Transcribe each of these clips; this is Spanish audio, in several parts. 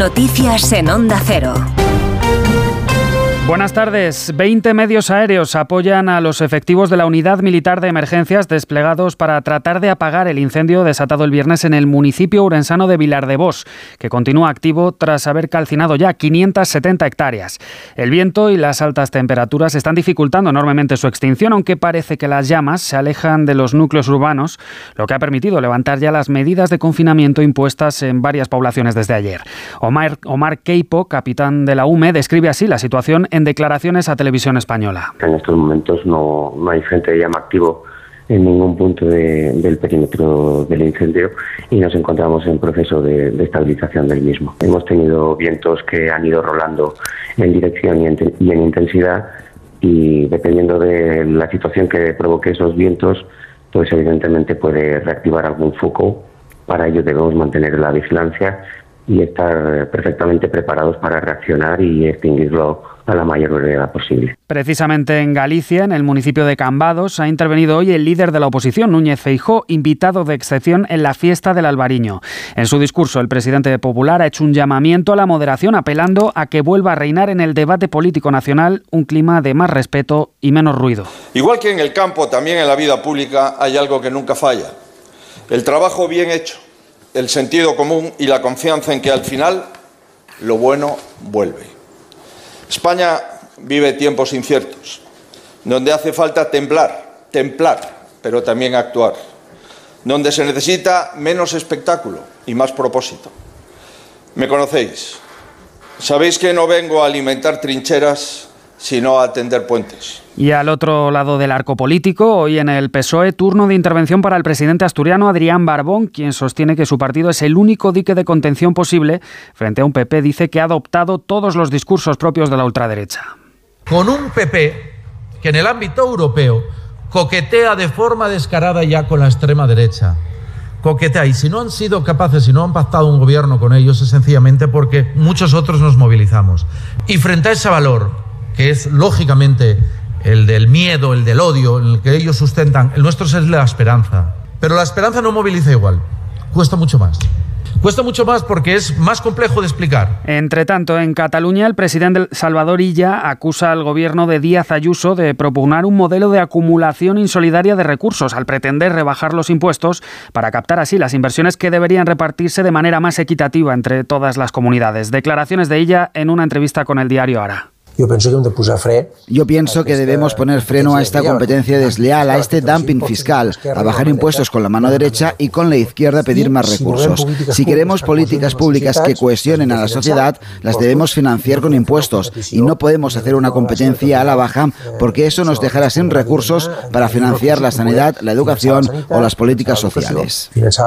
Noticias en Onda Cero. Buenas tardes. 20 medios aéreos apoyan a los efectivos de la Unidad Militar de Emergencias desplegados para tratar de apagar el incendio desatado el viernes en el municipio urensano de Vilardebós, que continúa activo tras haber calcinado ya 570 hectáreas. El viento y las altas temperaturas están dificultando enormemente su extinción, aunque parece que las llamas se alejan de los núcleos urbanos, lo que ha permitido levantar ya las medidas de confinamiento impuestas en varias poblaciones desde ayer. Omar Queipo, capitán de la UME, describe así la situación en declaraciones a Televisión Española. En estos momentos no hay frente de llama activo en ningún punto del perímetro del incendio y nos encontramos en proceso de estabilización del mismo. Hemos tenido vientos que han ido rolando en dirección y en intensidad, y dependiendo de la situación que provoque esos vientos, pues evidentemente puede reactivar algún foco. Para ello debemos mantener la vigilancia y estar perfectamente preparados para reaccionar y extinguirlo a la mayor brevedad posible. Precisamente en Galicia, en el municipio de Cambados, ha intervenido hoy el líder de la oposición, Núñez Feijóo, invitado de excepción en la fiesta del Albariño. En su discurso, el presidente popular ha hecho un llamamiento a la moderación, apelando a que vuelva a reinar en el debate político nacional un clima de más respeto y menos ruido. Igual que en el campo, también en la vida pública hay algo que nunca falla: el trabajo bien hecho, el sentido común y la confianza en que al final lo bueno vuelve. España vive tiempos inciertos, donde hace falta templar, pero también actuar, donde se necesita menos espectáculo y más propósito. Me conocéis, sabéis que no vengo a alimentar trincheras, sino a tender puentes. Y al otro lado del arco político, hoy en el PSOE, turno de intervención para el presidente asturiano Adrián Barbón, quien sostiene que su partido es el único dique de contención posible frente a un PP, dice, que ha adoptado todos los discursos propios de la ultraderecha. Con un PP que en el ámbito europeo coquetea de forma descarada ya con la extrema derecha. Coquetea, y si no han sido capaces, si no han pactado un gobierno con ellos, es sencillamente porque muchos otros nos movilizamos. Y frente a ese valor, que es lógicamente el del miedo, el del odio, en el que ellos sustentan, el nuestro es el de la esperanza. Pero la esperanza no moviliza igual, cuesta mucho más. Cuesta mucho más porque es más complejo de explicar. Entre tanto, en Cataluña, el presidente Salvador Illa acusa al gobierno de Díaz Ayuso de propugnar un modelo de acumulación insolidaria de recursos al pretender rebajar los impuestos para captar así las inversiones que deberían repartirse de manera más equitativa entre todas las comunidades. Declaraciones de Illa en una entrevista con el diario Ara. Yo pienso que debemos poner freno a esta competencia desleal, a este dumping fiscal, a bajar impuestos con la mano derecha y con la izquierda pedir más recursos. Si queremos políticas públicas que cohesionen a la sociedad, las debemos financiar con impuestos y no podemos hacer una competencia a la baja, porque eso nos dejará sin recursos para financiar la sanidad, la educación o las políticas sociales.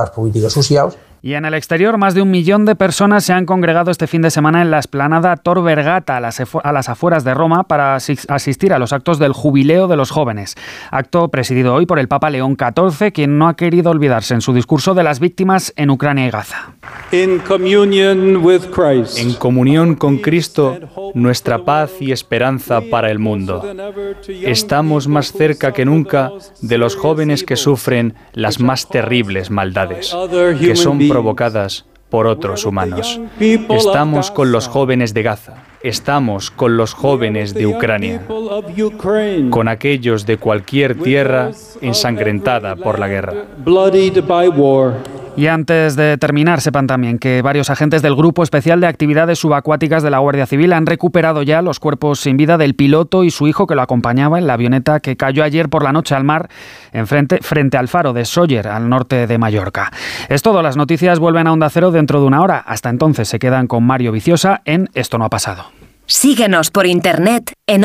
Y en el exterior, más de 1 millón de personas se han congregado este fin de semana en la explanada Tor Vergata, a las afueras de Roma, para asistir a los actos del Jubileo de los Jóvenes. Acto presidido hoy por el Papa León XIV, quien no ha querido olvidarse en su discurso de las víctimas en Ucrania y Gaza. En comunión con Cristo, nuestra paz y esperanza para el mundo. Estamos más cerca que nunca de los jóvenes que sufren las más terribles maldades, que son provocadas por otros humanos. Estamos con los jóvenes de Gaza, estamos con los jóvenes de Ucrania, con aquellos de cualquier tierra ensangrentada por la guerra. Y antes de terminar, sepan también que varios agentes del Grupo Especial de Actividades Subacuáticas de la Guardia Civil han recuperado ya los cuerpos sin vida del piloto y su hijo que lo acompañaba en la avioneta que cayó ayer por la noche al mar frente al faro de Sóller, al norte de Mallorca. Es todo, las noticias vuelven a Onda Cero dentro de una hora. Hasta entonces se quedan con Mario Viciosa en Esto no ha pasado. Síguenos por internet en